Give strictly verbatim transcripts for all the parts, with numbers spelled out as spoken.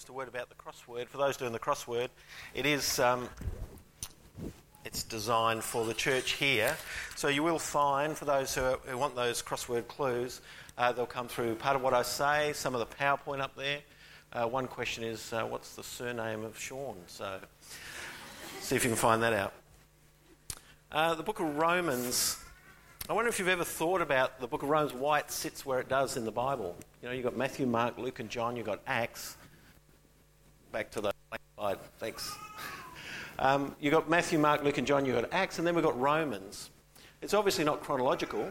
just a word about the crossword. For those doing the crossword, it is um, it's designed for the church here. So you will find, for those who, are, who want those crossword clues, uh, they'll come through part of what I say, some of the PowerPoint up there. Uh, one question is, uh, what's the surname of Sean? So see if you can find that out. Uh, the book of Romans, I wonder if you've ever thought about the book of Romans, why it sits where it does in the Bible. You know, you've got Matthew, Mark, Luke and John, you've got Acts. Back to the slide, thanks. Um, you've got Matthew, Mark, Luke and John, you've got Acts, and then we've got Romans. It's obviously not chronological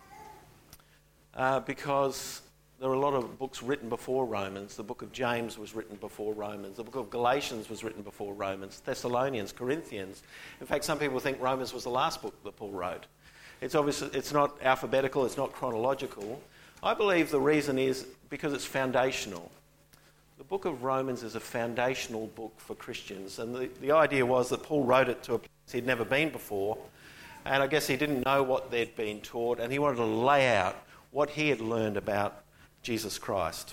uh, because there are a lot of books written before Romans. The book of James was written before Romans. The book of Galatians was written before Romans. Thessalonians, Corinthians. In fact, some people think Romans was the last book that Paul wrote. It's obviously, it's not alphabetical, it's not chronological. I believe the reason is because it's foundational. The book of Romans is a foundational book for Christians, and the, the idea was that Paul wrote it to a place he'd never been before, and I guess he didn't know what they'd been taught, and he wanted to lay out what he had learned about Jesus Christ.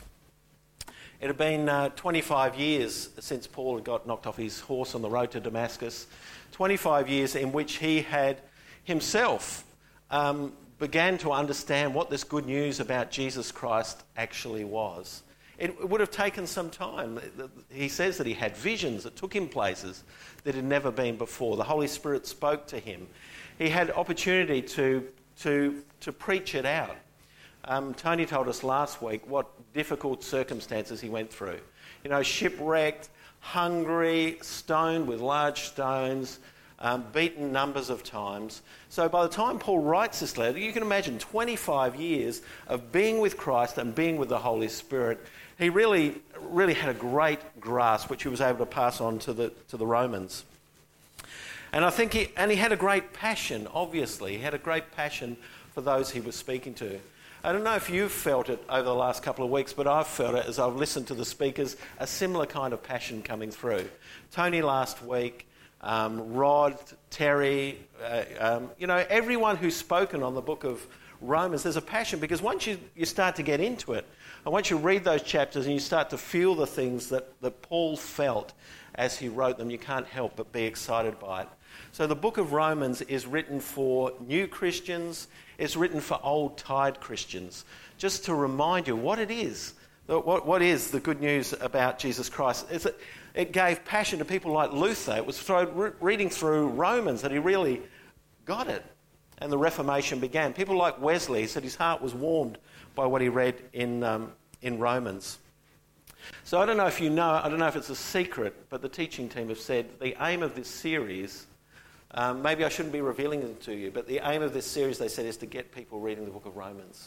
It had been uh, twenty-five years since Paul had got knocked off his horse on the road to Damascus, twenty-five years in which he had himself um, began to understand what this good news about Jesus Christ actually was. It would have taken some time. He says that he had visions that took him places that had never been before. The Holy Spirit spoke to him. He had opportunity to, to, to preach it out. Um, Tony told us last week what difficult circumstances he went through. You know, shipwrecked, hungry, stoned with large stones, um, beaten numbers of times. So by the time Paul writes this letter, you can imagine twenty-five years of being with Christ and being with the Holy Spirit. He really, really had a great grasp, which he was able to pass on to the to the Romans. And I think he, and he had a great passion, obviously. He had a great passion for those he was speaking to. I don't know if you've felt it over the last couple of weeks, but I've felt it as I've listened to the speakers, a similar kind of passion coming through. Tony last week, um, Rod, Terry, uh, um, you know, everyone who's spoken on the book of Romans, there's a passion, because once you, you start to get into it, and once you read those chapters and you start to feel the things that, that Paul felt as he wrote them, you can't help but be excited by it. So the book of Romans is written for new Christians, it's written for old-tied Christians, just to remind you what it is, what, what is the good news about Jesus Christ. It's a, it gave passion to people like Luther. It was through, re- reading through Romans that he really got it, and the Reformation began. People like Wesley said his heart was warmed by what he read in um, in Romans. So I don't know if you know, I don't know if it's a secret, but the teaching team have said the aim of this series, um, maybe I shouldn't be revealing it to you, but the aim of this series, they said, is to get people reading the book of Romans.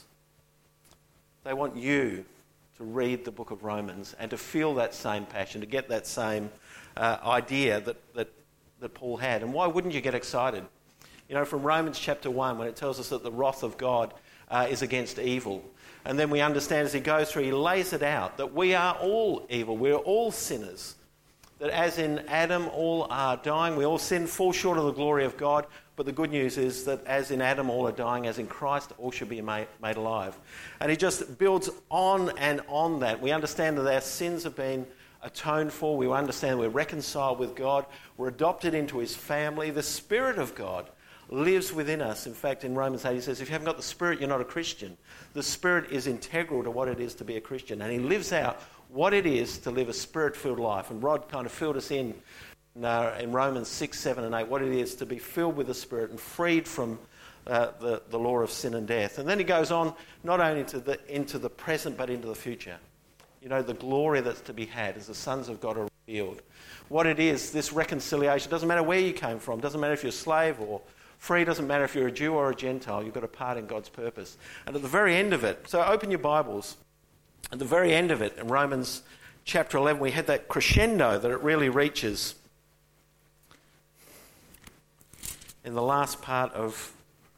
They want you to read the book of Romans and to feel that same passion, to get that same uh, idea that, that, that Paul had. And why wouldn't you get excited? You know, from Romans chapter one, when it tells us that the wrath of God uh, is against evil. And then we understand as he goes through, he lays it out, that we are all evil, we're all sinners. That as in Adam all are dying, we all sin, fall short of the glory of God. But the good news is that as in Adam all are dying, as in Christ all should be made, made alive. And he just builds on and on that. We understand that our sins have been atoned for. We understand we're reconciled with God. We're adopted into his family. The Spirit of God lives within us. In fact, in Romans eight, he says, if you haven't got the Spirit, you're not a Christian. The Spirit is integral to what it is to be a Christian. And he lives out what it is to live a Spirit-filled life. And Rod kind of filled us in uh, in Romans six, seven and eight, what it is to be filled with the Spirit and freed from uh, the, the law of sin and death. And then he goes on not only into the, into the present but into the future. You know, the glory that's to be had as the sons of God are revealed. What it is, this reconciliation, doesn't matter where you came from, doesn't matter if you're a slave or free, doesn't matter if you're a Jew or a Gentile, you've got a part in God's purpose. And at the very end of it, so open your Bibles, at the very end of it, in Romans chapter eleven, we had that crescendo that it really reaches in the last part of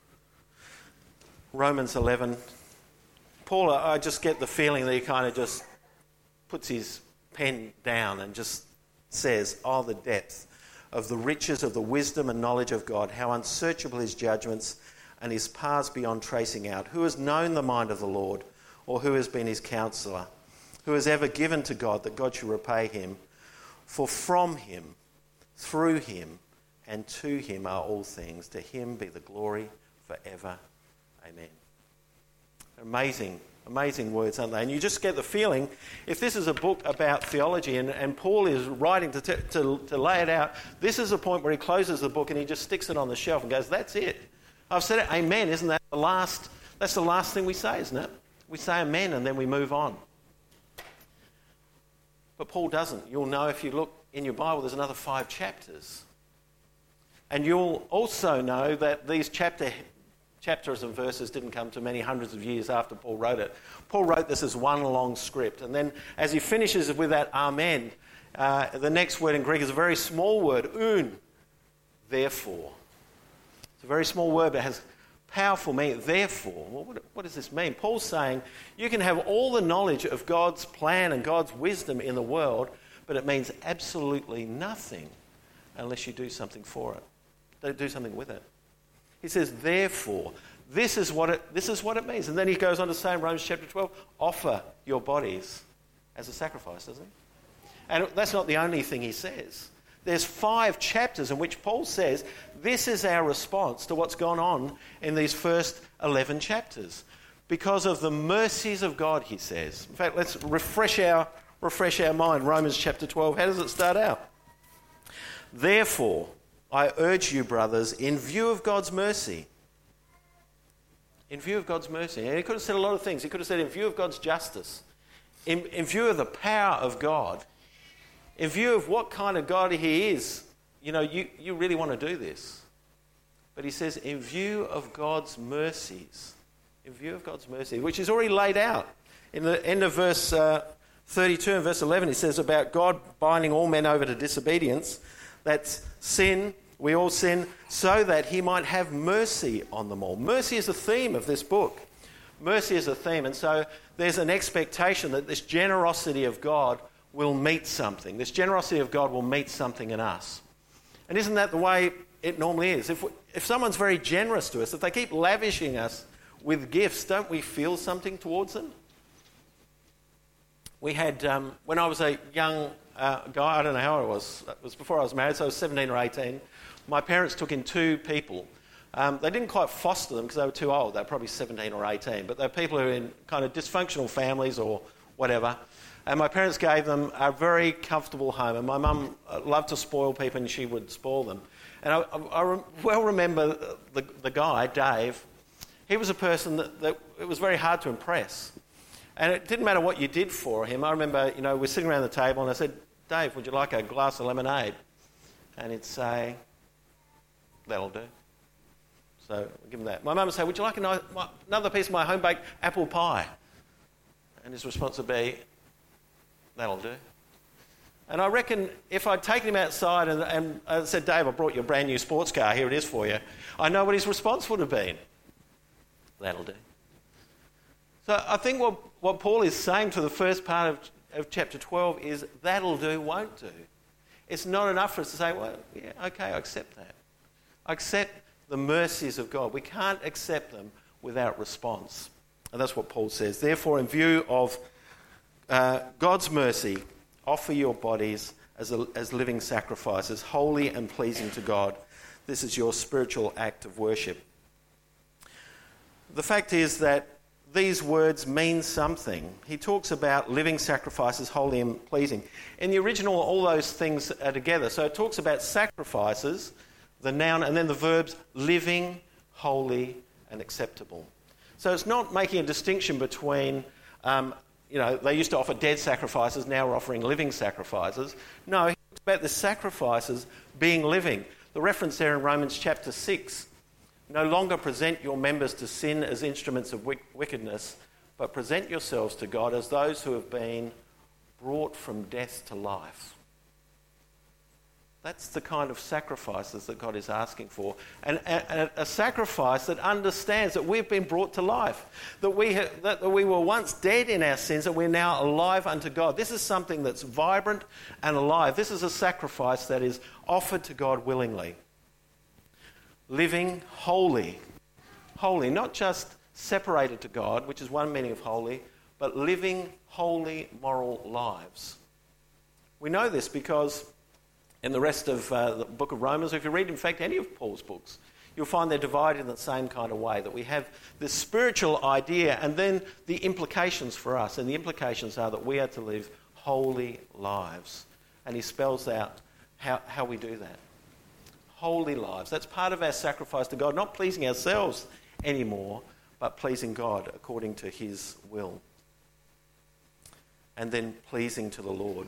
Romans eleven. Paul, I just get the feeling that he kind of just puts his pen down and just says, oh, the depth of the riches of the wisdom and knowledge of God, how unsearchable his judgments and his paths beyond tracing out. Who has known the mind of the Lord, or who has been his counsellor? who has ever given to God, that God should repay him. For from him, through him, and to him are all things. To him be the glory forever. Amen. Amazing, amazing words, aren't they? And you just get the feeling, if this is a book about theology, and, and Paul is writing to, t- to, to lay it out, this is a point where he closes the book and he just sticks it on the shelf and goes, that's it. I've said it, amen. Isn't that the last, that's the last thing we say, isn't it? We say amen and then we move on. But Paul doesn't. You'll know if you look in your Bible, there's another five chapters. And you'll also know that these chapter, chapters and verses didn't come to many hundreds of years after Paul wrote it. Paul wrote this as one long script. And then as he finishes with that amen, uh, the next word in Greek is a very small word, un, therefore. It's a very small word, but it has powerful meaning. Therefore, well, what, what does this mean? Paul's saying you can have all the knowledge of God's plan and God's wisdom in the world, but it means absolutely nothing unless you do something for it. Don't do something with it. He says, therefore, this is what it this is what it means. And then he goes on to say in Romans chapter twelve, offer your bodies as a sacrifice, doesn't he? And that's not the only thing he says. There's five chapters in which Paul says this is our response to what's gone on in these first eleven chapters. Because of the mercies of God, he says. In fact, let's refresh our refresh our mind. Romans chapter twelve, how does it start out? Therefore, I urge you, brothers, in view of God's mercy. In view of God's mercy. And he could have said a lot of things. He could have said in view of God's justice. In, in view of the power of God. In view of what kind of God he is. You know, you, you really want to do this. But he says in view of God's mercies. In view of God's mercy, which is already laid out. In the end of verse uh, thirty-two and verse eleven, he says about God binding all men over to disobedience. That's sin, we all sin, so that he might have mercy on them all. Mercy is the theme of this book. Mercy is a theme, and so there's an expectation that this generosity of God will meet something. This generosity of God will meet something in us. And isn't that the way it normally is? If, we, if someone's very generous to us, if they keep lavishing us with gifts, don't we feel something towards them? We had, um, when I was a young uh, guy, I don't know how I was, it was before I was married, so I was seventeen or eighteen, my parents took in two people. Um, they didn't quite foster them because they were too old, they were probably seventeen or eighteen, but they're people who are in kind of dysfunctional families or whatever. And my parents gave them a very comfortable home, and my mum loved to spoil people and she would spoil them. And I, I, I well remember the, the guy, Dave. He was a person that, that it was very hard to impress. And it didn't matter what you did for him. I remember, you know, we're sitting around the table and I said, Dave, would you like a glass of lemonade? And he'd say, that'll do. So I'll give him that. My mum would say, would you like a nice, another piece of my home-baked apple pie? And his response would be, that'll do. And I reckon if I'd taken him outside and, and I said, Dave, I brought you a brand new sports car, here it is for you, I know what his response would have been. That'll do. So I think what, what Paul is saying to the first part of, of chapter twelve is that'll do, won't do. It's not enough for us to say, well, yeah, okay, I accept that. I accept the mercies of God. We can't accept them without response. And that's what Paul says. Therefore, in view of uh, God's mercy, offer your bodies as, a, as living sacrifices, holy and pleasing to God. This is your spiritual act of worship. The fact is that these words mean something. He talks about living sacrifices, holy and pleasing. In the original, all those things are together. So it talks about sacrifices, the noun, and then the verbs living, holy, and acceptable. So it's not making a distinction between, um, you know, they used to offer dead sacrifices, now we're offering living sacrifices. No, he talks about the sacrifices being living. The reference there in Romans chapter six, no longer present your members to sin as instruments of wickedness, but present yourselves to God as those who have been brought from death to life. That's the kind of sacrifices that God is asking for. And a, a sacrifice that understands that we've been brought to life, that we, ha- that we were once dead in our sins and we're now alive unto God. This is something that's vibrant and alive. This is a sacrifice that is offered to God willingly. Living holy. Holy, not just separated to God, which is one meaning of holy, but living holy, moral lives. We know this because in the rest of uh, the book of Romans, if you read, in fact, any of Paul's books, you'll find they're divided in the same kind of way, that we have this spiritual idea and then the implications for us. And the implications are that we are to live holy lives. And he spells out how, how we do that. Holy lives. That's part of our sacrifice to God, not pleasing ourselves anymore, but pleasing God according to his will. And then pleasing to the Lord.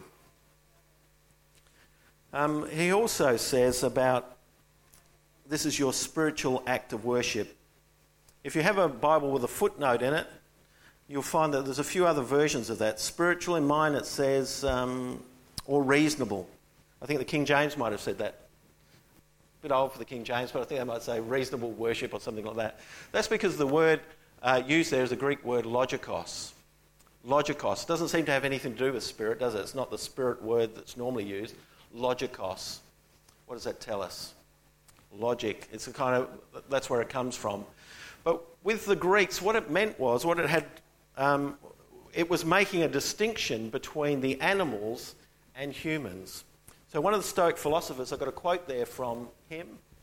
Um, he also says about, this is your spiritual act of worship. If you have a Bible with a footnote in it, you'll find that there's a few other versions of that. Spiritual, in mine it says, um, or reasonable. I think the King James might have said that. A bit old for the King James, but I think they might say reasonable worship or something like that. That's because the word uh, used there is the Greek word logikos. Logikos doesn't seem to have anything to do with spirit, does it? It's not the spirit word that's normally used. Logikos. What does that tell us? Logic. It's a kind of, that's where it comes from. But with the Greeks, what it meant was, what it had, um, it was making a distinction between the animals and humans. So one of the Stoic philosophers, I've got a quote there from him.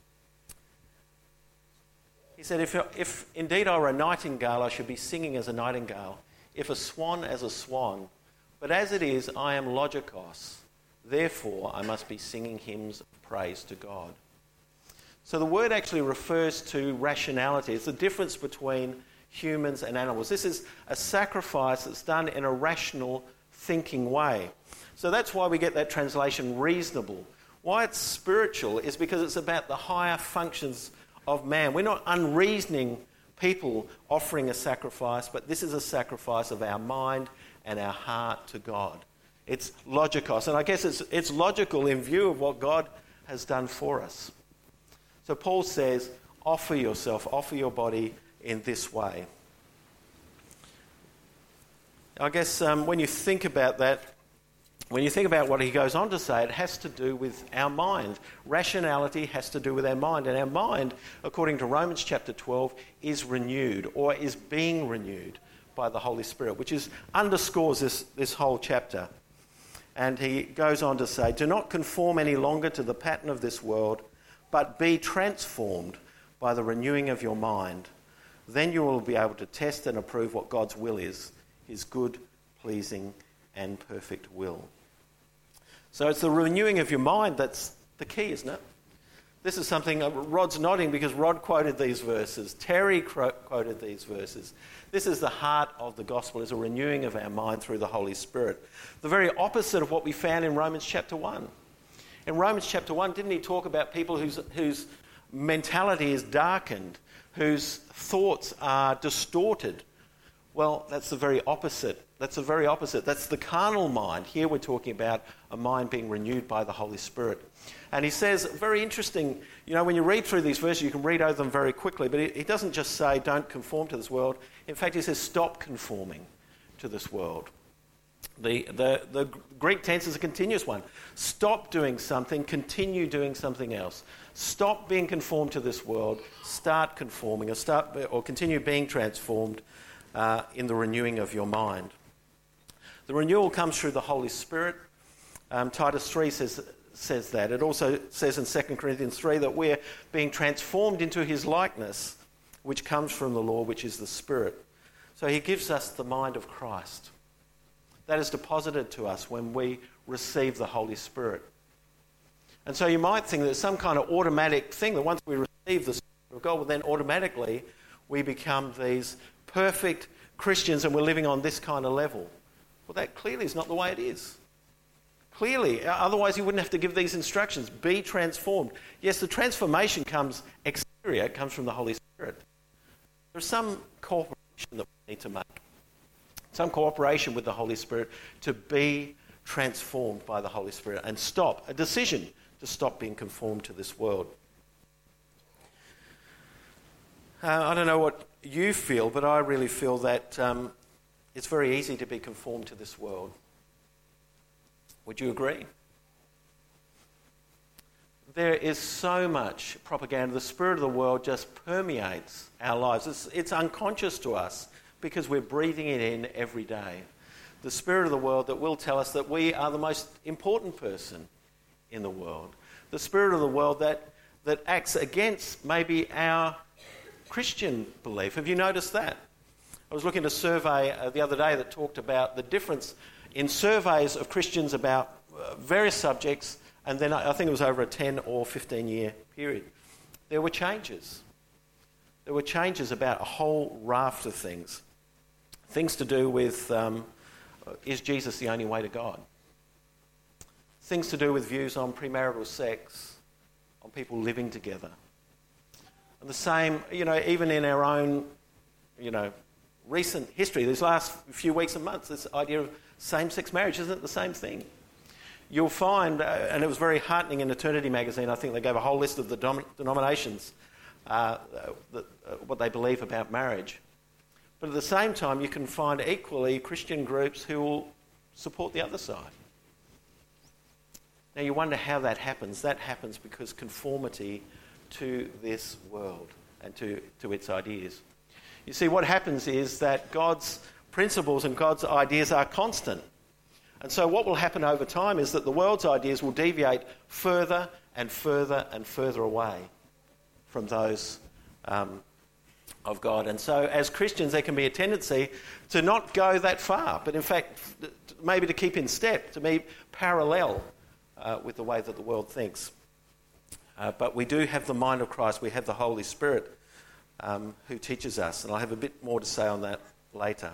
He said, if, if indeed I were a nightingale, I should be singing as a nightingale. If a swan, as a swan. But as it is, I am logikos. Therefore, I must be singing hymns of praise to God. So the word actually refers to rationality. It's the difference between humans and animals. This is a sacrifice that's done in a rational, thinking way. So that's why we get that translation reasonable. Why it's spiritual is because it's about the higher functions of man. We're not unreasoning people offering a sacrifice, but this is a sacrifice of our mind and our heart to God. It's logikos, and I guess it's, it's logical in view of what God has done for us. So Paul says, offer yourself, offer your body in this way. I guess um, when you think about that, when you think about what he goes on to say, it has to do with our mind. Rationality has to do with our mind. And our mind, according to Romans chapter twelve, is renewed or is being renewed by the Holy Spirit, which is underscores this, this whole chapter. And he goes on to say, do not conform any longer to the pattern of this world, but be transformed by the renewing of your mind. Then you will be able to test and approve what God's will is, his good, pleasing, and perfect will. So it's the renewing of your mind that's the key, isn't it? This is something, uh, Rod's nodding because Rod quoted these verses. Terry cro- quoted these verses. This is the heart of the gospel, is a renewing of our mind through the Holy Spirit. The very opposite of what we found in Romans chapter one. In Romans chapter one, didn't he talk about people whose, whose mentality is darkened, whose thoughts are distorted? Well, that's the very opposite. That's the very opposite. That's the carnal mind. Here we're talking about a mind being renewed by the Holy Spirit. And he says, very interesting, you know, when you read through these verses, you can read over them very quickly, but he, he doesn't just say, don't conform to this world. In fact, he says, stop conforming to this world. The, the, the Greek tense is a continuous one. Stop doing something, continue doing something else. Stop being conformed to this world, start conforming, or, start, or continue being transformed uh, in the renewing of your mind. The renewal comes through the Holy Spirit. Um, Titus three says, says that. It also says in Second Corinthians three that we're being transformed into his likeness, which comes from the Lord, which is the Spirit. So he gives us the mind of Christ. That is deposited to us when we receive the Holy Spirit. And so you might think that it's some kind of automatic thing, that once we receive the Spirit of God, well, then automatically we become these perfect Christians and we're living on this kind of level. Well, that clearly is not the way it is. Clearly, otherwise he wouldn't have to give these instructions. Be transformed. Yes, the transformation comes exterior, it comes from the Holy Spirit. There's some cooperation that we need to make. Some cooperation with the Holy Spirit to be transformed by the Holy Spirit and stop, a decision to stop being conformed to this world. Uh, I don't know what you feel, but I really feel that um, it's very easy to be conformed to this world. Would you agree? There is so much propaganda. The spirit of the world just permeates our lives. It's, it's unconscious to us, because we're breathing it in every day. The spirit of the world that will tell us that we are the most important person in the world. The spirit of the world that, that acts against maybe our Christian belief. Have you noticed that? I was looking at a survey uh, the other day that talked about the difference in surveys of Christians about uh, various subjects, and then I, I think it was over a ten or fifteen year period. There were changes. There were changes about a whole raft of things. Things to do with, um, is Jesus the only way to God? Things to do with views on premarital sex, on people living together. And the same, you know, even in our own, you know, recent history, these last few weeks and months, this idea of same-sex marriage, isn't it the same thing? You'll find, uh, and it was very heartening in Eternity magazine, I think they gave a whole list of the dom- denominations, uh, the, uh, what they believe about marriage. But at the same time, you can find equally Christian groups who will support the other side. Now you wonder how that happens. That happens because conformity to this world and to, to its ideas. You see, what happens is that God's principles and God's ideas are constant. And so what will happen over time is that the world's ideas will deviate further and further and further away from those um, of God. And so as Christians, there can be a tendency to not go that far, but in fact, maybe to keep in step, to be parallel uh, with the way that the world thinks. Uh, but we do have the mind of Christ. We have the Holy Spirit um, who teaches us. And I'll have a bit more to say on that later.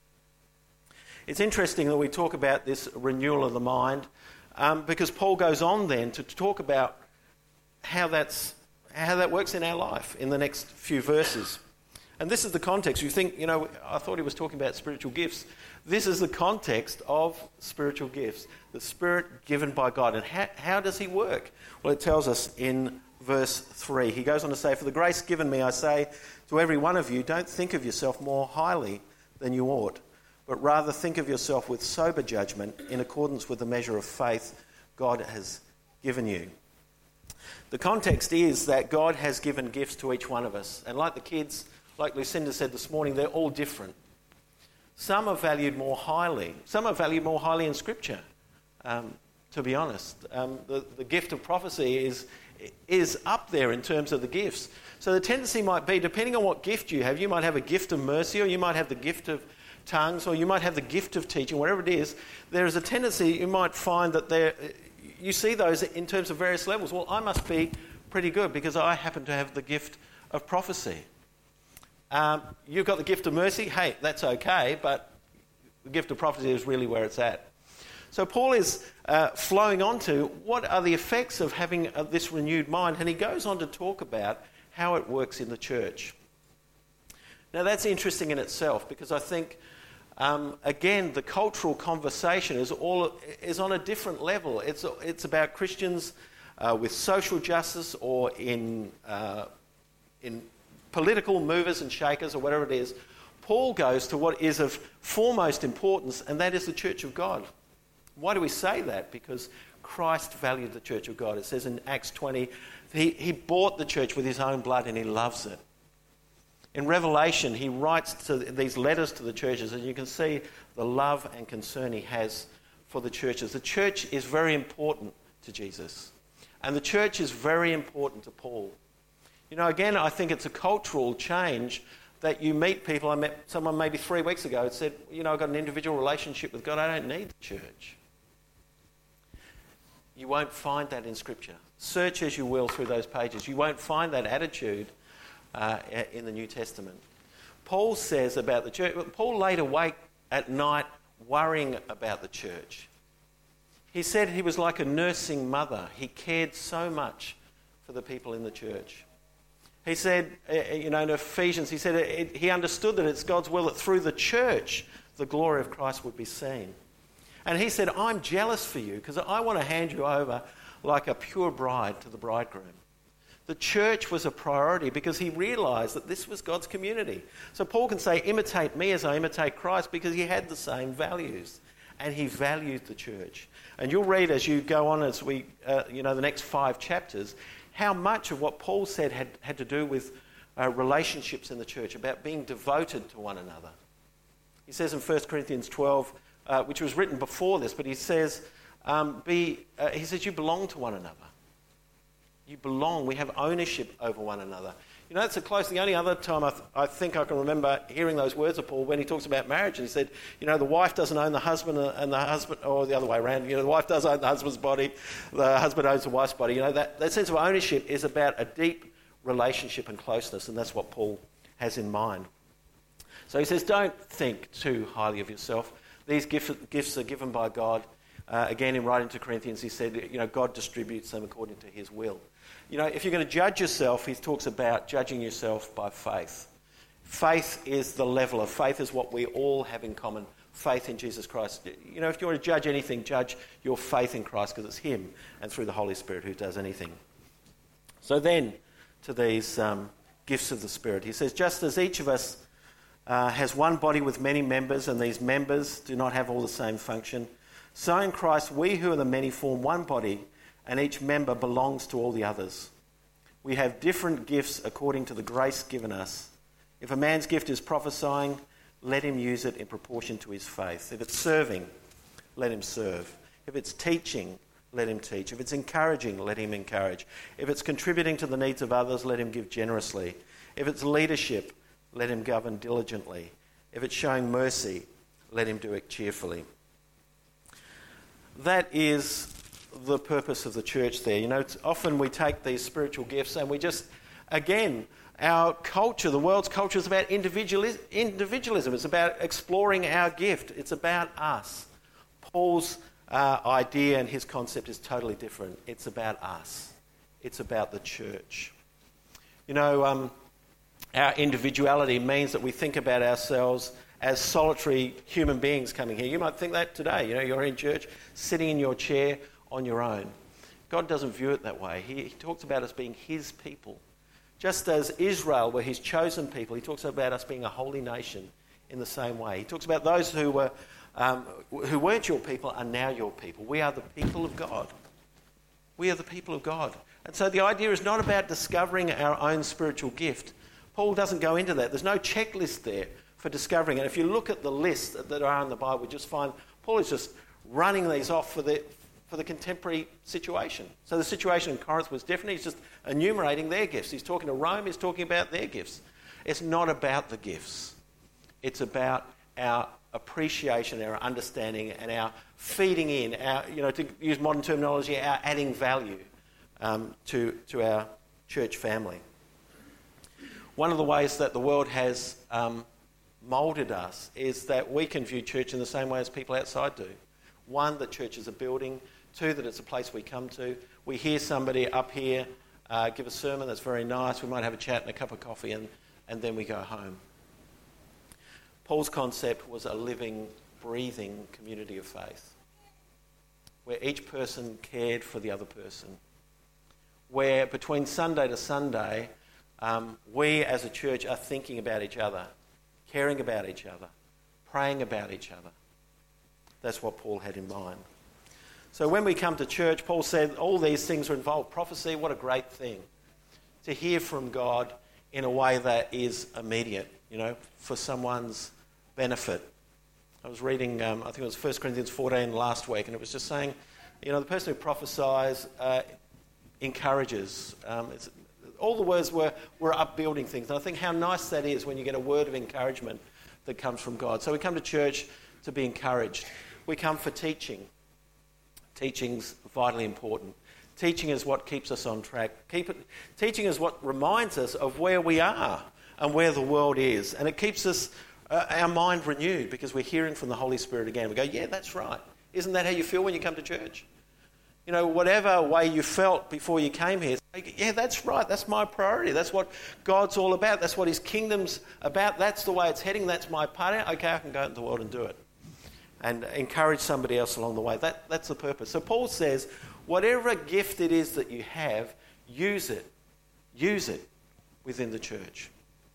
It's interesting that we talk about this renewal of the mind um, because Paul goes on then to talk about how that's how that works in our life in the next few verses. And this is the context. You think, you know, I thought he was talking about spiritual gifts. This is the context of spiritual gifts, the Spirit given by God. And how, how does he work? Well, it tells us in verse three. He goes on to say, "For the grace given me, I say to every one of you, don't think of yourself more highly than you ought, but rather think of yourself with sober judgment in accordance with the measure of faith God has given you." The context is that God has given gifts to each one of us. And like the kids, like Lucinda said this morning, they're all different. Some are valued more highly. Some are valued more highly in Scripture, um, to be honest. Um, the, the gift of prophecy is, is up there in terms of the gifts. So the tendency might be, depending on what gift you have, you might have a gift of mercy, or you might have the gift of tongues, or you might have the gift of teaching, whatever it is. There is a tendency, you might find that there, you see those in terms of various levels. Well, I must be pretty good because I happen to have the gift of prophecy. Um, you've got the gift of mercy. Hey, that's okay, but the gift of prophecy is really where it's at. So Paul is uh, flowing on to what are the effects of having uh, this renewed mind, and he goes on to talk about how it works in the church. Now that's interesting in itself because I think, um, again, the cultural conversation is all is on a different level. It's it's about Christians uh, with social justice or in uh, in political movers and shakers or whatever it is. Paul goes to what is of foremost importance, and that is the church of God. Why do we say that? Because Christ valued the church of God. It says in Acts twenty, he, he bought the church with his own blood and he loves it. In Revelation, he writes to these letters to the churches, and you can see the love and concern he has for the churches. The church is very important to Jesus, and the church is very important to Paul. You know, again, I think it's a cultural change that you meet people. I met someone maybe three weeks ago who said, you know, I've got an individual relationship with God. I don't need the church. You won't find that in Scripture. Search as you will through those pages. You won't find that attitude uh, in the New Testament. Paul says about the church, Paul laid awake at night worrying about the church. He said he was like a nursing mother. He cared so much for the people in the church. He said, you know, in Ephesians, he said it, he understood that it's God's will that through the church the glory of Christ would be seen. And he said, I'm jealous for you because I want to hand you over like a pure bride to the bridegroom. The church was a priority because he realised that this was God's community. So Paul can say, imitate me as I imitate Christ, because he had the same values and he valued the church. And you'll read as you go on, as we, uh, you know, the next five chapters, how much of what Paul said had, had to do with uh, relationships in the church, about being devoted to one another. He says in First Corinthians twelve, uh, which was written before this, but he says, um, be, uh, he says, you belong to one another. You belong. We have ownership over one another. You know, that's a close. The only other time I, th- I think I can remember hearing those words of Paul when he talks about marriage, and he said, you know, the wife doesn't own the husband, and the husband, or the other way around. You know, the wife does own the husband's body, the husband owns the wife's body. You know, that, that sense of ownership is about a deep relationship and closeness, and that's what Paul has in mind. So he says, don't think too highly of yourself. These gifts, gifts are given by God. Uh, again, in writing to Corinthians, he said, you know, God distributes them according to his will. You know, if you're going to judge yourself, he talks about judging yourself by faith. Faith is the level of faith is what we all have in common. Faith in Jesus Christ. You know, if you want to judge anything, judge your faith in Christ, because it's him and through the Holy Spirit who does anything. So then, to these um, gifts of the Spirit, he says, just as each of us uh, has one body with many members, and these members do not have all the same function, so in Christ we who are the many form one body, and each member belongs to all the others. We have different gifts according to the grace given us. If a man's gift is prophesying, let him use it in proportion to his faith. If it's serving, let him serve. If it's teaching, let him teach. If it's encouraging, let him encourage. If it's contributing to the needs of others, let him give generously. If it's leadership, let him govern diligently. If it's showing mercy, let him do it cheerfully. That is the purpose of the church there. You know, it's often we take these spiritual gifts and we just, again, our culture, the world's culture is about individualism. individualism. It's about exploring our gift. It's about us. Paul's uh, idea and his concept is totally different. It's about us. It's about the church. You know, um, our individuality means that we think about ourselves as solitary human beings coming here. You might think that today. You know, you're in church, sitting in your chair, on your own. God doesn't view it that way. He, he talks about us being his people. Just as Israel were his chosen people, he talks about us being a holy nation in the same way. He talks about those who were um, who weren't your people are now your people. We are the people of God. We are the people of God. And so the idea is not about discovering our own spiritual gift. Paul doesn't go into that. There's no checklist there for discovering it. If you look at the lists that are in the Bible, you just find Paul is just running these off for the for the contemporary situation. So the situation in Corinth was different. He's just enumerating their gifts. He's talking to Rome, he's talking about their gifts. It's not about the gifts. It's about our appreciation, our understanding, and our feeding in, our, you know, to use modern terminology, our adding value um, to, to our church family. One of the ways that the world has um, moulded us is that we can view church in the same way as people outside do. One, that church is a building. Two, that it's a place we come to. We hear somebody up here uh, give a sermon that's very nice. We might have a chat and a cup of coffee, and, and then we go home. Paul's concept was a living, breathing community of faith, where each person cared for the other person, where between Sunday to Sunday, um, we as a church are thinking about each other, caring about each other, praying about each other. That's what Paul had in mind. So when we come to church, Paul said all these things are involved. Prophecy, what a great thing. To hear from God in a way that is immediate, you know, for someone's benefit. I was reading, um, I think it was First Corinthians fourteen last week, and it was just saying, you know, the person who prophesies uh, encourages. Um, it's, all the words were, were upbuilding things. And I think how nice that is when you get a word of encouragement that comes from God. So we come to church to be encouraged. We come for teaching. Teaching's vitally important. Teaching is what keeps us on track. Keep it, teaching is what reminds us of where we are and where the world is. And it keeps us, uh, our mind renewed, because we're hearing from the Holy Spirit again. We go, yeah, that's right. Isn't that how you feel when you come to church? You know, whatever way you felt before you came here, say, yeah, that's right. That's my priority. That's what God's all about. That's what his kingdom's about. That's the way it's heading. That's my part. Okay, I can go into the world and do it. And encourage somebody else along the way. That, that's the purpose. So Paul says, whatever gift it is that you have, use it. Use it within the church.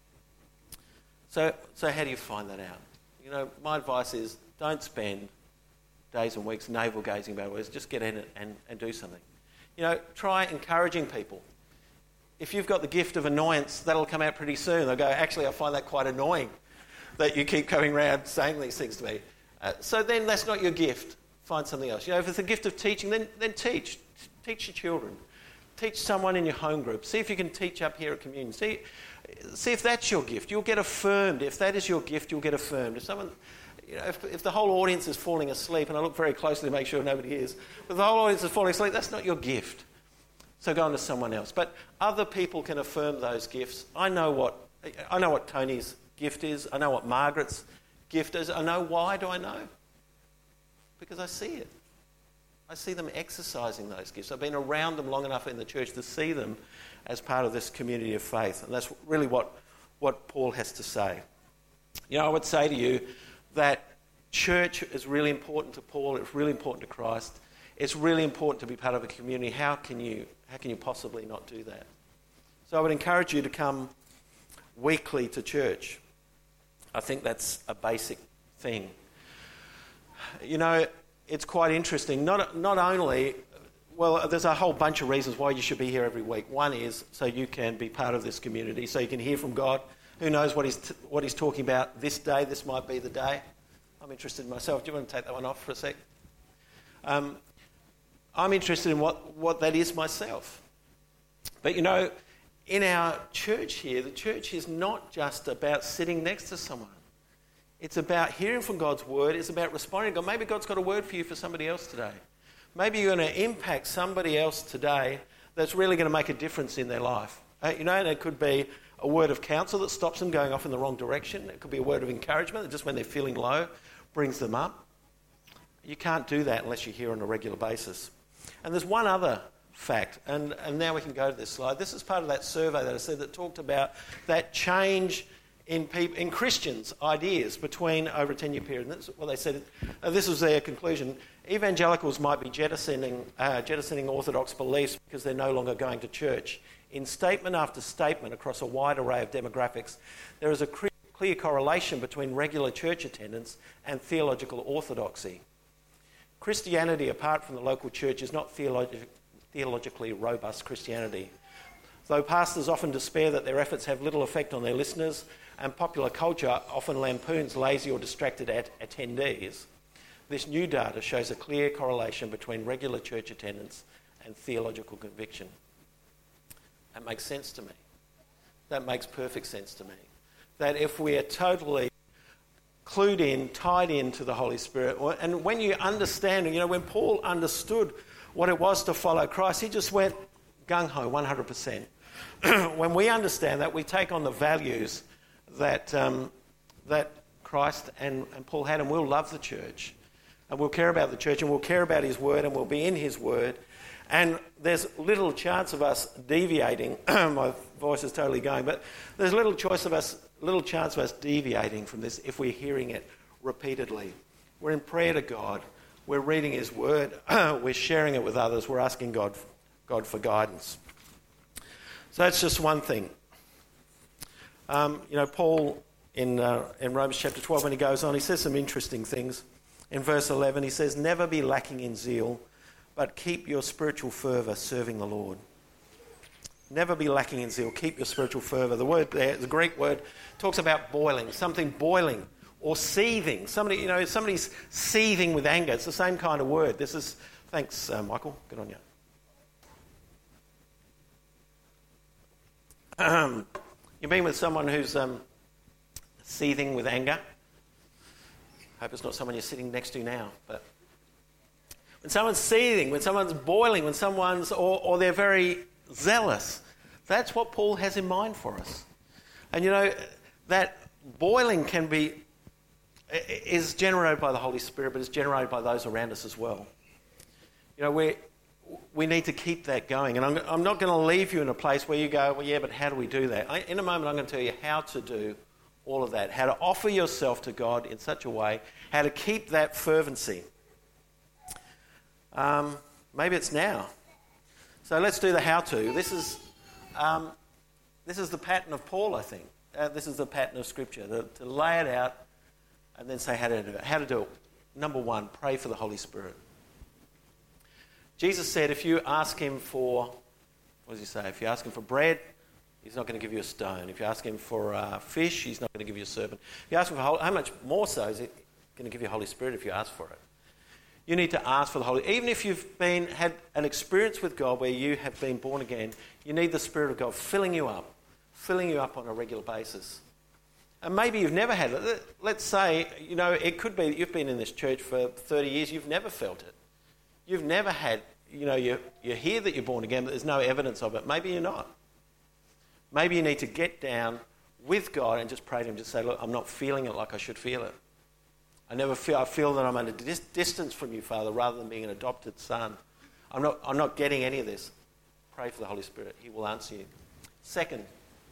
So, so how do you find that out? You know, my advice is don't spend days and weeks navel-gazing about it. Just get in it and, and do something. You know, try encouraging people. If you've got the gift of annoyance, that'll come out pretty soon. They'll go, actually, I find that quite annoying. that you keep coming around saying these things to me. Uh, so then that's not your gift. Find something else. You know, if it's a gift of teaching, then, then teach. Teach your children. Teach someone in your home group. See if you can teach up here at communion. See, see if that's your gift. You'll get affirmed. If that is your gift, you'll get affirmed. If someone, you know, if, if the whole audience is falling asleep, and I look very closely to make sure nobody is, but the whole audience is falling asleep, that's not your gift. So go on to someone else. But other people can affirm those gifts. I know what I know what Tony's gift is. I know what Margaret's gift is. I know why do I know? Because I see it. I see them exercising those gifts. I've been around them long enough in the church to see them as part of this community of faith. And that's really what, what Paul has to say. You know, I would say to you that church is really important to Paul. It's really important to Christ. It's really important to be part of a community. How can you, how can you possibly not do that? So I would encourage you to come weekly to church. I think that's a basic thing. You know, it's quite interesting. Not not only, well, there's a whole bunch of reasons why you should be here every week. One is so you can be part of this community, so you can hear from God. Who knows what he's t- what he's talking about this day? This might be the day. I'm interested in myself. Do you want to take that one off for a sec? Um, I'm interested in what, what that is myself. But you know, in our church here, the church is not just about sitting next to someone. It's about hearing from God's word. It's about responding to God. Maybe God's got a word for you for somebody else today. Maybe you're going to impact somebody else today that's really going to make a difference in their life. Uh, you know, and it could be a word of counsel that stops them going off in the wrong direction. It could be a word of encouragement that just when they're feeling low brings them up. You can't do that unless you're here on a regular basis. And there's one other fact, and, and now we can go to this slide. This is part of that survey that I said that talked about that change in people, in Christians' ideas between over a ten-year period. And that's what they said. Uh, this was their conclusion. Evangelicals might be jettisoning, uh, jettisoning orthodox beliefs because they're no longer going to church. In statement after statement across a wide array of demographics, there is a cre- clear correlation between regular church attendance and theological orthodoxy. Christianity, apart from the local church, is not theologi- theologically robust Christianity. Though pastors often despair that their efforts have little effect on their listeners, and popular culture often lampoons lazy or distracted at- attendees, this new data shows a clear correlation between regular church attendance and theological conviction. That makes sense to me. That makes perfect sense to me. That if we are totally clued in, tied into the Holy Spirit, and when you understand, you know, when Paul understood what it was to follow Christ, he just went gung-ho, one hundred percent. When we understand that, we take on the values that um, that Christ and, and Paul had, and we'll love the church, and we'll care about the church, and we'll care about his word, and we'll be in his word. And there's little chance of us deviating. My voice is totally going, but there's little choice of us, little chance of us deviating from this if we're hearing it repeatedly. We're in prayer to God. We're reading his word. We're sharing it with others. We're asking God, God for guidance. So that's just one thing. Um, you know, Paul in uh, in Romans chapter twelve, when he goes on, he says some interesting things. In verse eleven, he says, "Never be lacking in zeal, but keep your spiritual fervour serving the Lord." Never be lacking in zeal. Keep your spiritual fervour. The word there, the Greek word, talks about boiling, something boiling or seething. Somebody, you know, somebody's seething with anger. It's the same kind of word. This is, thanks, uh, Michael. Good on you. Um, you've been with someone who's um, seething with anger. Hope it's not someone you're sitting next to now. But when someone's seething, when someone's boiling, when someone's, or, or they're very zealous, that's what Paul has in mind for us. And you know, that boiling can be, is generated by the Holy Spirit, but is generated by those around us as well. You know, we we need to keep that going. And I'm, I'm not going to leave you in a place where you go, well, yeah, but how do we do that? I, in a moment, I'm going to tell you how to do all of that, how to offer yourself to God in such a way, how to keep that fervency. Um, maybe it's now. So let's do the how-to. This is um, this is the pattern of Paul, I think. Uh, this is the pattern of Scripture, to, to lay it out and then say how to do it. How to do it. Number one, pray for the Holy Spirit. Jesus said if you ask him for, what does he say? If you ask him for bread, he's not going to give you a stone. If you ask him for a fish, he's not going to give you a serpent. If you ask him for how much more so is he going to give you Holy Spirit if you ask for it? You need to ask for the Holy. Even if you've been had an experience with God where you have been born again, you need the Spirit of God filling you up, filling you up on a regular basis. And maybe you've never had it. Let's say, you know, it could be that you've been in this church for thirty years, you've never felt it. You've never had, you know, you, you hear that you're born again, but there's no evidence of it. Maybe you're not. Maybe you need to get down with God and just pray to him, just say, look, I'm not feeling it like I should feel it. I never feel, I feel that I'm at a dis- distance from you, Father, rather than being an adopted son. I'm not, I'm not getting any of this. Pray for the Holy Spirit. He will answer you. Second,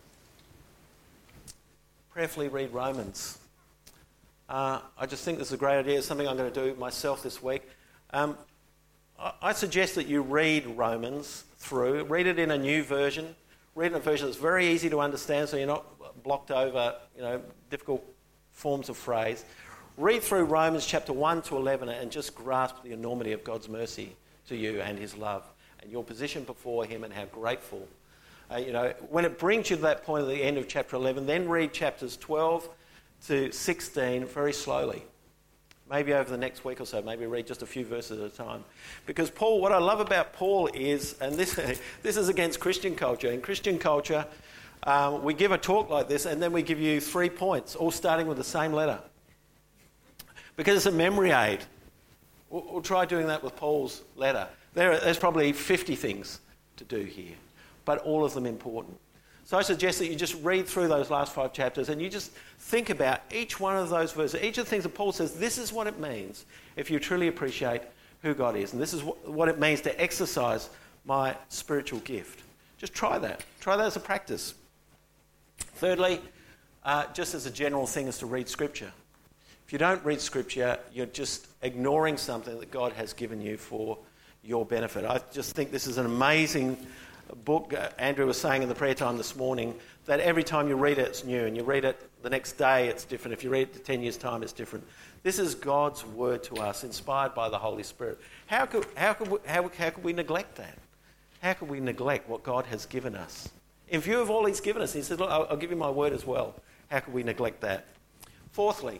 prayerfully read Romans. Uh, I just think this is a great idea. It's something I'm going to do myself this week. Um, I, I suggest that you read Romans through. Read it in a new version. Read it in a version that's very easy to understand, so you're not blocked over, you know, difficult forms of phrase. Read through Romans chapter one to eleven and just grasp the enormity of God's mercy to you and his love and your position before him and how grateful. Uh, you know, when it brings you to that point at the end of chapter eleven, then read chapters twelve to sixteen very slowly. Maybe over the next week or so, maybe read just a few verses at a time. Because Paul, what I love about Paul is, and this this is against Christian culture. In Christian culture, um, we give a talk like this and then we give you three points, all starting with the same letter. Because it's a memory aid. We'll, we'll try doing that with Paul's letter. There, there's probably fifty things to do here, but all of them important. So I suggest that you just read through those last five chapters and you just think about each one of those verses, each of the things that Paul says, this is what it means if you truly appreciate who God is. And this is what it means to exercise my spiritual gift. Just try that. Try that as a practice. Thirdly, uh, just as a general thing, is to read Scripture. If you don't read Scripture, you're just ignoring something that God has given you for your benefit. I just think this is an amazing book. uh, Andrew was saying in the prayer time this morning that every time you read it, it's new, and you read it the next day, it's different. If you read it in ten years' time, it's different. This is God's word to us, inspired by the Holy Spirit. How could, how could, we, how, how could we neglect that? How could we neglect what God has given us? In view of all he's given us, he said, look, I'll, I'll give you my word as well. How could we neglect that? Fourthly,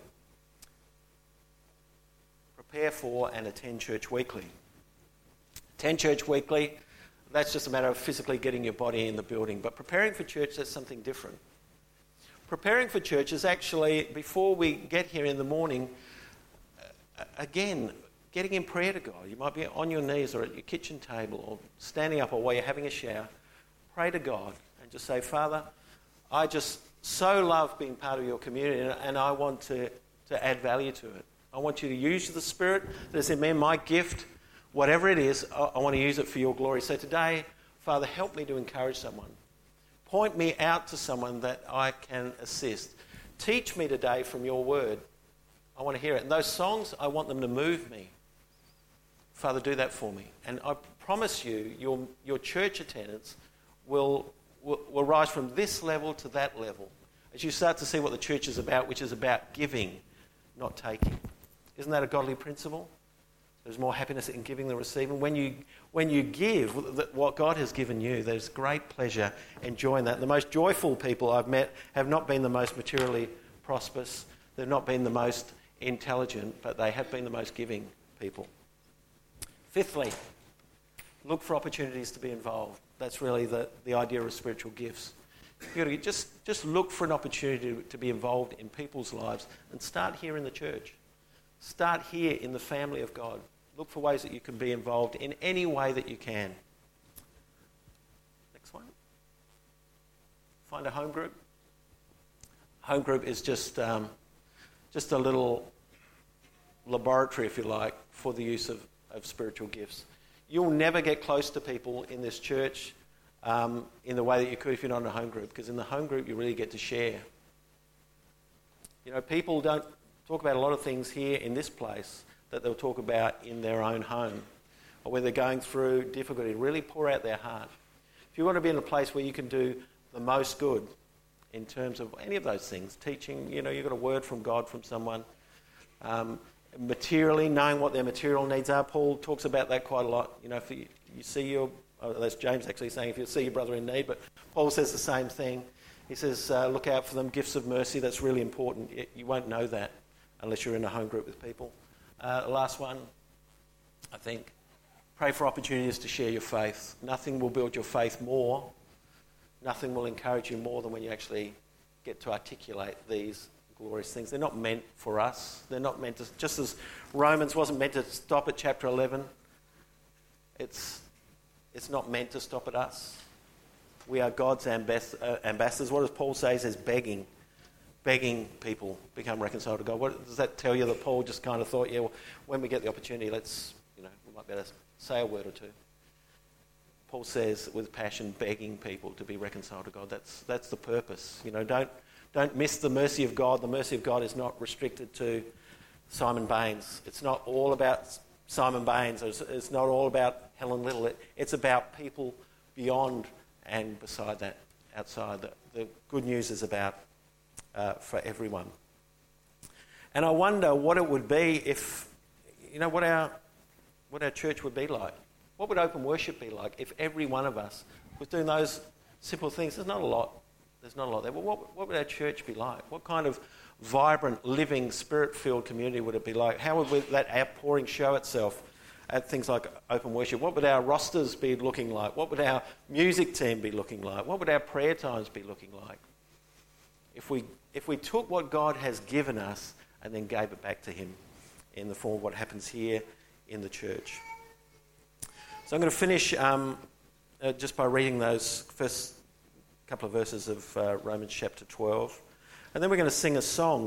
prepare for and attend church weekly. Attend church weekly. That's just a matter of physically getting your body in the building. But preparing for church, that's something different. Preparing for church is actually, before we get here in the morning, uh, again, getting in prayer to God. You might be on your knees or at your kitchen table or standing up or while you're having a shower. Pray to God and just say, Father, I just so love being part of your community and, and I want to, to add value to it. I want you to use the Spirit that is in me, my gift. Whatever it is, I, I want to use it for your glory. So today, Father, help me to encourage someone. Point me out to someone that I can assist. Teach me today from your word. I want to hear it. And those songs, I want them to move me. Father, do that for me. And I promise you, your, your church attendance will, will, will rise from this level to that level as you start to see what the church is about, which is about giving, not taking. Isn't that a godly principle? There's more happiness in giving than receiving. When you when you give what God has given you, there's great pleasure enjoying that. The most joyful people I've met have not been the most materially prosperous. They've not been the most intelligent, but they have been the most giving people. Fifthly, look for opportunities to be involved. That's really the, the idea of spiritual gifts. You've got to just, just look for an opportunity to, to be involved in people's lives and start here in the church. Start here in the family of God. Look for ways that you can be involved in any way that you can. Next one. Find a home group. Home group is just, um, just a little laboratory, if you like, for the use of, of spiritual gifts. You'll never get close to people in this church um, in the way that you could if you're not in a home group, because in the home group you really get to share. You know, people don't talk about a lot of things here in this place that they'll talk about in their own home, or when they're going through difficulty, really pour out their heart. If you want to be in a place where you can do the most good in terms of any of those things, teaching, you know, you've got a word from God from someone, um, materially, knowing what their material needs are. Paul talks about that quite a lot. You know, if you, you see your, oh, that's James actually saying, if you see your brother in need, but Paul says the same thing. He says, uh, look out for them, gifts of mercy. That's really important. You won't know that unless you're in a home group with people. Uh, the last one, I think, pray for opportunities to share your faith. Nothing will build your faith more. Nothing will encourage you more than when you actually get to articulate these glorious things. They're not meant for us. They're not meant to, just as Romans wasn't meant to stop at chapter eleven, it's, it's not meant to stop at us. We are God's ambas- uh, ambassadors. What does Paul say? He says begging. Begging people become reconciled to God. What does that tell you? That Paul just kind of thought, yeah, well, when we get the opportunity, let's, you know, we might better say a word or two. Paul says with passion, begging people to be reconciled to God. That's that's the purpose. You know, don't don't miss the mercy of God. The mercy of God is not restricted to Simon Baines. It's not all about Simon Baines. It's, it's not all about Helen Little. It, it's about people beyond and beside that, outside. The, the good news is about uh, for everyone. And I wonder what it would be if, you know, what our what our church would be like. What would open worship be like if every one of us was doing those simple things? There's not a lot. There's not a lot there. But what, what would our church be like? What kind of vibrant, living, spirit-filled community would it be like? How would we, that outpouring show itself at things like open worship? What would our rosters be looking like? What would our music team be looking like? What would our prayer times be looking like? If we if we took what God has given us and then gave it back to him in the form of what happens here in the church. So I'm going to finish um, uh, just by reading those first couple of verses of uh, Romans chapter twelve. And then we're going to sing a song.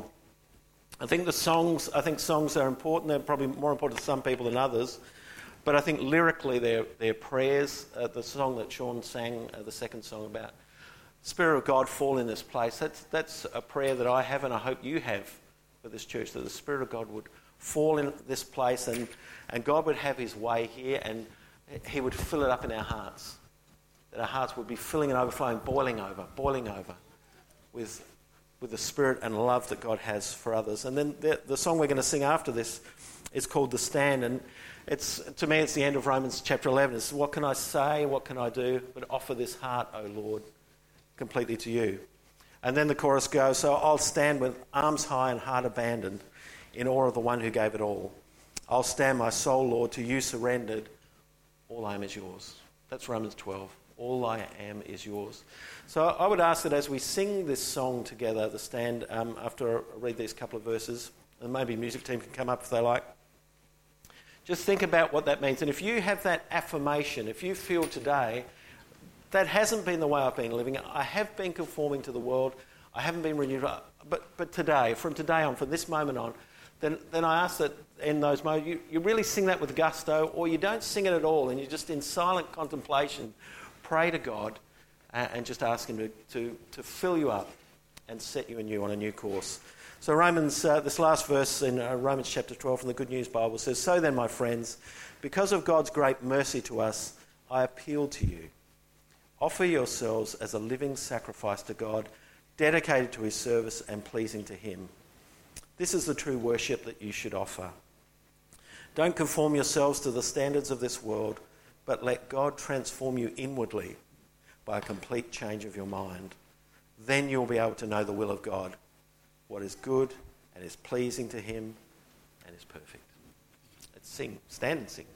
I think the songs, I think songs are important. They're probably more important to some people than others. But I think lyrically they're, they're prayers. Uh, the song that Sean sang, uh, the second song about Spirit of God fall in this place, that's, that's a prayer that I have and I hope you have for this church, that the Spirit of God would fall in this place and, and God would have his way here and he would fill it up in our hearts. That our hearts would be filling and overflowing, boiling over, boiling over with, with the spirit and love that God has for others. And then the, the song we're going to sing after this is called The Stand. And it's to me, it's the end of Romans chapter eleven. It's what can I say, what can I do, but offer this heart, O Lord, completely to you. And then the chorus goes, so I'll stand with arms high and heart abandoned in awe of the one who gave it all. I'll stand my soul, Lord, to you surrendered. All I am is yours. That's Romans twelve. All I am is yours. So I would ask that as we sing this song together, The Stand, um, after I read these couple of verses, and maybe music team can come up if they like, just think about what that means. And if you have that affirmation, if you feel today, that hasn't been the way I've been living, I have been conforming to the world, I haven't been renewed, but, but today, from today on, from this moment on, Then, then I ask that in those moments, you, you really sing that with gusto, or you don't sing it at all, and you're just in silent contemplation, pray to God, and, and just ask him to, to, to fill you up and set you anew on a new course. So Romans, uh, this last verse in uh, Romans chapter twelve from the Good News Bible says, so then, my friends, because of God's great mercy to us, I appeal to you. Offer yourselves as a living sacrifice to God, dedicated to his service and pleasing to him. This is the true worship that you should offer. Don't conform yourselves to the standards of this world, but let God transform you inwardly by a complete change of your mind. Then you'll be able to know the will of God, what is good and is pleasing to him and is perfect. Let's sing. Stand and sing.